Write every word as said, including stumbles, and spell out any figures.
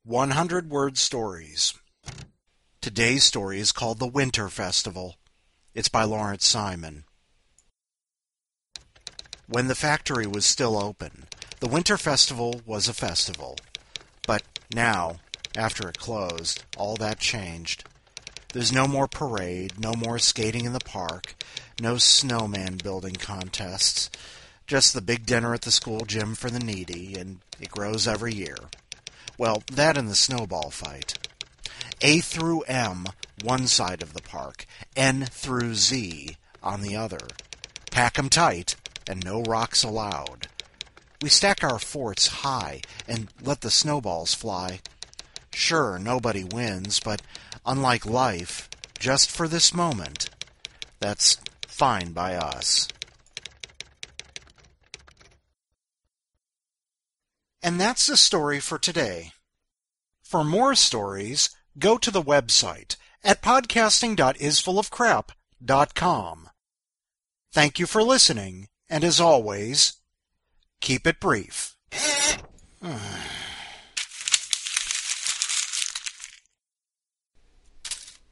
one hundred word stories. Today's story is called The Winter Festival. It's by Lawrence Simon. When the factory was still open, the Winter Festival was a festival. But now, after it closed, all that changed. There's no more parade, no more skating in the park, no snowman building contests, just the big dinner at the school gym for the needy, and it grows every year. Well, that and the snowball fight. A through M, one side of the park, N through Z on the other. Pack 'em tight, and no rocks allowed. We stack our forts high and let the snowballs fly. Sure, nobody wins, but unlike life, just for this moment, that's fine by us. And that's the story for today. For more stories, go to the website at podcasting dot isfullofcrap dot com. Thank you for listening, and as always, keep it brief.